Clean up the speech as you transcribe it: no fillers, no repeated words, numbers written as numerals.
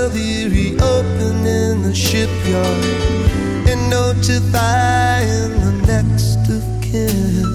the reopening the shipyard and notifying the next of kin.